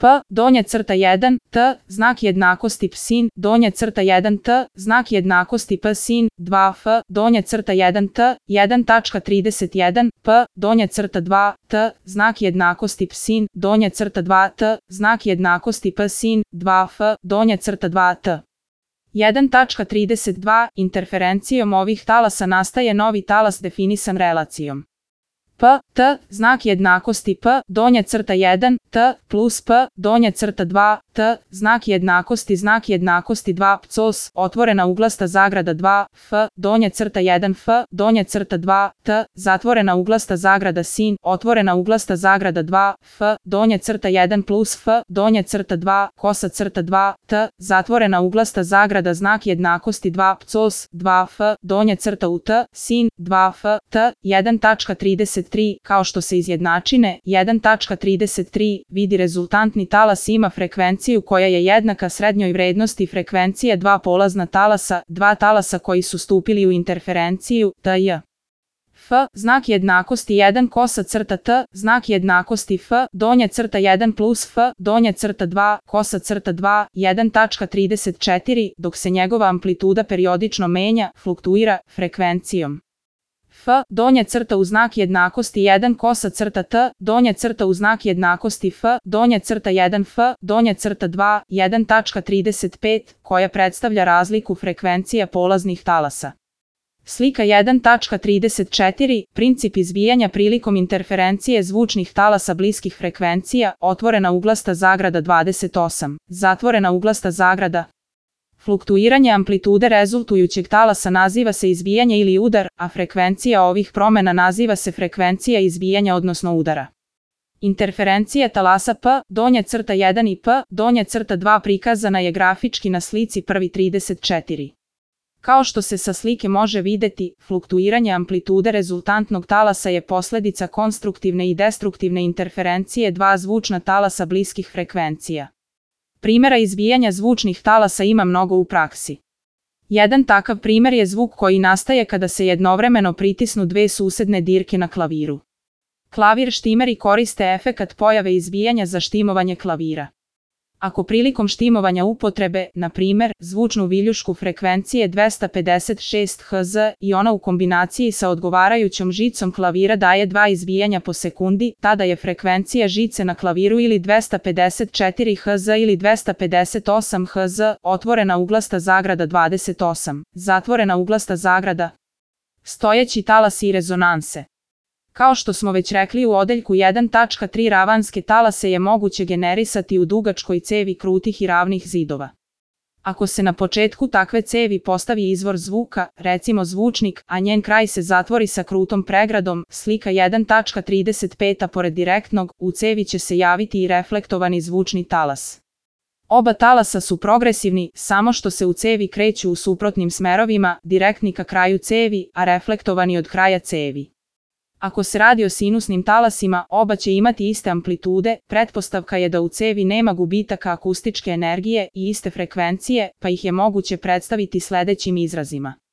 P, donja crta 1, T, znak jednakosti P sin, donja crta 1 T, znak jednakosti P sin, 2 F, donja crta 1 T, 1.31, P, donja crta 2 T, znak jednakosti P sin, donja crta 2 T, znak jednakosti P sin, 2 F, donja crta 2 T. 1.32 Interferencijom ovih talasa nastaje novi talas definisan relacijom P, T, znak jednakosti P, donja crta 1, T, plus P, donja crta 2, T, znak jednakosti 2, pcos, otvorena uglasta zagrada 2, F, donja crta 1 F, donja crta 2, T, zatvorena uglasta zagrada sin, otvorena uglasta zagrada 2, F, donja crta 1 plus F, donja crta 2, kosa crta 2, T, zatvorena uglasta zagrada znak jednakosti 2, pcos, 2 F, donja crta u T, sin, 2 F, T, 1.33, kao što se iz jednačine 1.33 vidi rezultantni talas ima frekvenciju koja je jednaka srednjoj vrednosti frekvencije dva polazna talasa, dva talasa koji su stupili u interferenciju, T-J. F, znak jednakosti 1 kosa crta T, znak jednakosti F, donja crta 1 plus F, donja crta 2, kosa crta 2, 1.34, dok se njegova amplituda periodično menja, fluktuira, frekvencijom F, donja crta u znak jednakosti 1 kosa crta T, donja crta u znak jednakosti F, donja crta 1 F, donja crta 2, 1.35, koja predstavlja razliku frekvencija polaznih talasa. Slika 1.34, princip izbijanja prilikom interferencije zvučnih talasa bliskih frekvencija, otvorena uglasta zagrada 28, zatvorena uglasta zagrada. Fluktuiranje amplitude rezultujućeg talasa naziva se izbijanje ili udar, a frekvencija ovih promena naziva se frekvencija izbijanja odnosno udara. Interferencija talasa P, donja crta 1 i P, donja crta 2 prikazana je grafički na slici 1.34. Kao što se sa slike može videti, fluktuiranje amplitude rezultantnog talasa je posljedica konstruktivne i destruktivne interferencije dva zvučna talasa bliskih frekvencija. Primjera izbijanja zvučnih talasa ima mnogo u praksi. Jedan takav primjer je zvuk koji nastaje kada se jednovremeno pritisnu dve susedne dirke na klaviru. Klavir štimeri koriste efekat pojave izbijanja za štimovanje klavira. Ako prilikom štimovanja upotrebe, na primjer, zvučnu viljušku frekvencije 256 Hz i ona u kombinaciji sa odgovarajućom žicom klavira daje dva izbijanja po sekundi, tada je frekvencija žice na klaviru ili 254 Hz ili 258 Hz, otvorena uglasta zagrada 28, zatvorena uglasta zagrada. Stojeći talasi i rezonanse. Kao što smo već rekli u odeljku 1.3 ravanske talase je moguće generisati u dugačkoj cevi krutih i ravnih zidova. Ako se na početku takve cevi postavi izvor zvuka, recimo zvučnik, a njen kraj se zatvori sa krutom pregradom, slika 1.35, pored direktnog, u cevi će se javiti i reflektovani zvučni talas. Oba talasa su progresivni, samo što se u cevi kreću u suprotnim smerovima, direktni ka kraju cevi, a reflektovani od kraja cevi. Ako se radi o sinusnim talasima, oba će imati iste amplitude, pretpostavka je da u cevi nema gubitaka akustičke energije i iste frekvencije, pa ih je moguće predstaviti sljedećim izrazima.